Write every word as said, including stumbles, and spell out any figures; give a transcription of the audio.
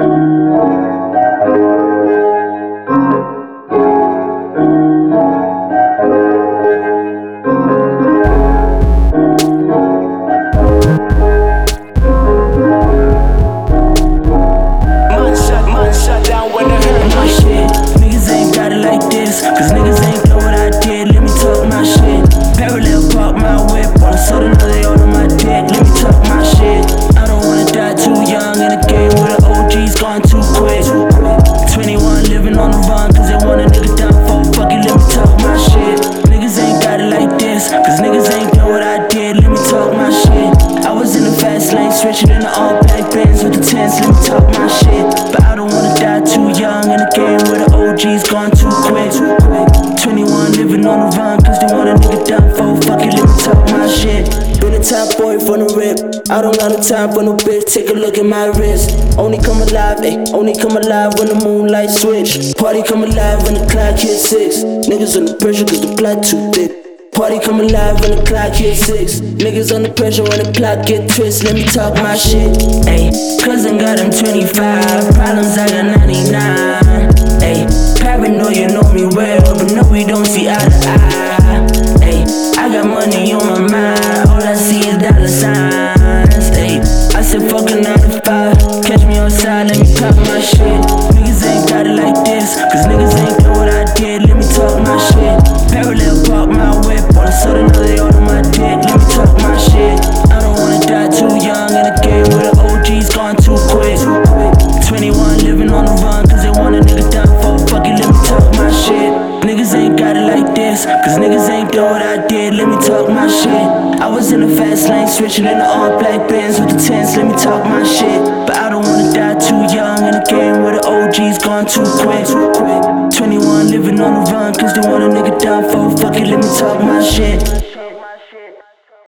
Cause niggas ain't know what I did, let me talk my shit. Parallel park my whip, all of a sudden now they all on my dick, let me talk my shit. I don't wanna die too young in a game where the O G's gone too quick. twenty-one living on the run, cause they want a nigga down for fuck it, let me talk my shit. Niggas ain't got it like this, cause niggas ain't know what I did, let me talk my shit. I was in the fast lane, switching in the all black bands with the tents, let me talk my shit. But I don't wanna die too young in a game where the O G's gone too quick. twenty-one living on the run, cause they want a nigga down for fuck it, let me talk my shit. Been a top boy from the rip, I don't got no time for no bitch, take a look at my wrist. Only come alive, ayy, only come alive when the moonlight switch. Party come alive when the clock hit six. Niggas under pressure cause the plot too thick. Party come alive when the clock hit six. Niggas under pressure when the clock get twist. Let me talk my shit, ayy. Cousin got him twenty-five, problems I got ninety-nine. Ayy, paranoid, you know me well, but no, we don't see eye to eye. Ayy, I got money on my mind, all I see is dollar signs. Ayy, I said fuck a nine to five, catch me outside, let me pop my shit. Niggas ain't got it like this, cause niggas ain't know what I did, let me talk my shit. Parallel park my whip, all of a sudden now they all on my dick, let me talk my shit. I don't wanna die too young in a game where the O G's gone too quick. twenty-one living on the run, cause they want a nigga down for fuck it, let me talk my shit. Niggas ain't got it like this, cause niggas ain't know what I did, let me talk my shit. I was in the fast lane, switching in the all black bands with the tents, let me talk my shit. But I don't wanna die too young in a game where the O G's gone too quick. twenty-one living on the run, cause they want a nigga down for fuck it, let me talk my shit.